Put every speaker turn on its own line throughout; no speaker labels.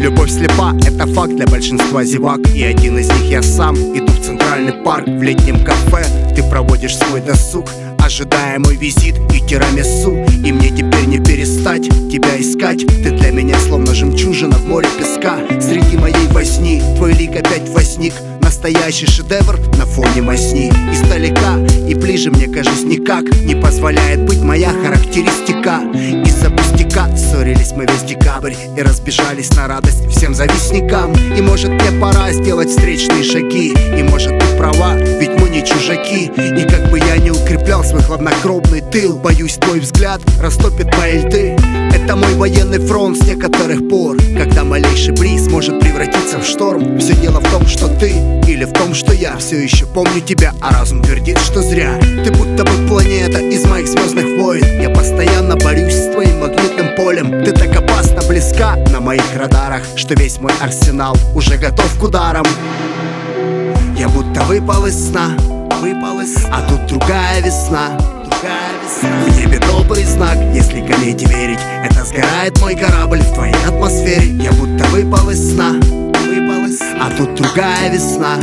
Любовь слепа, это факт для большинства зевак. И один из них я сам. Иду в центральный парк, в летнем кафе. Ты проводишь свой досуг, ожидая мой визит и тирамису. И мне теперь не перестать тебя искать. Ты для меня словно жемчужина в море песка. Среди моей возни твой лик опять возник. Настоящий шедевр на фоне мазни. Издалека и ближе, мне кажется, никак не позволяет быть моя характеристика. Из-за пустяка ссорились мы весь декабрь и разбежались на радость всем завистникам. И может мне пора сделать встречные шаги. И может ты права, ведь мы не чужаки. И как бы я не укреплял свой хладнокровный тыл, боюсь, твой взгляд растопит мои льды. Это мой военный фронт с некоторых пор, когда малейший бриз может превратиться в шторм. Все дело в том, что ты, или в том, что я все еще помню тебя, а разум твердит, что зря. Ты будто бы планета из моих звездных войн. Я постоянно борюсь с твоим магнитным полем. Ты так опасно близка на моих радарах, что весь мой арсенал уже готов к ударам. Я будто выпал из сна, а тут другая весна. В небе добрый знак, если комете верить. Это сгорает мой корабль в твоей атмосфере. Я будто выпал из сна, а тут другая весна.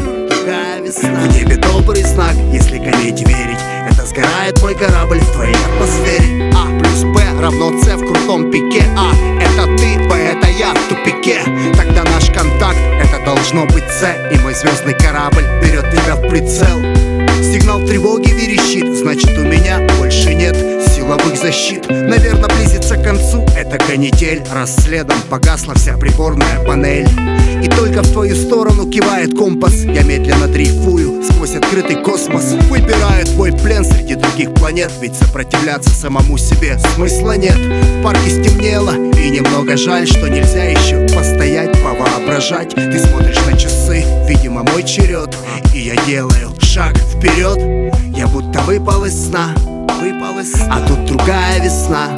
В небе добрый знак, если комете верить. Это сгорает мой корабль в твоей атмосфере. А плюс Б равно С в крутом пике. А это ты, Б это я в тупике. Тогда наш контакт это должно быть С. И мой звездный корабль берет тебя в прицел. Сигнал тревоги верещит, значит у меня больше нет силовых защит. Наверное, близится к концу эта канитель. Раз следом погасла вся приборная панель. И только в твою сторону кивает компас. Я медленно дрейфую сквозь открытый космос. Выбираю твой плен среди других планет. Ведь сопротивляться самому себе смысла нет. В парке стемнело, и немного жаль, что нельзя еще постоять, повоображать. Ты смотришь на часы, видимо мой черед. И я делаю шаг вперед. Я будто выпал из сна, а тут другая весна.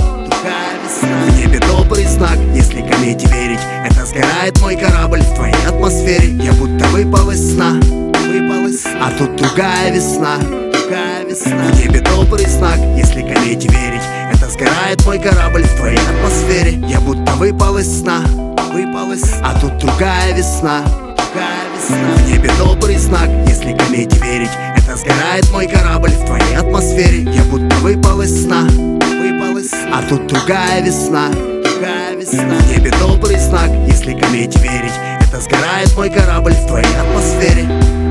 В небе добрый знак, если комете верить. Это сгорает мой корабль в твоей атмосфере. Я будто выпал из сна, а тут другая весна. В небе добрый знак, если комете верить. Это сгорает мой корабль в твоей атмосфере. Я будто выпал из сна, а тут другая весна. В небе добрый знак, если комете верить. Это сгорает мой корабль в твоей атмосфере. Я будто выпал из сна, а тут другая весна. В небе добрый знак, если комете верить. Это сгорает мой корабль в твоей атмосфере.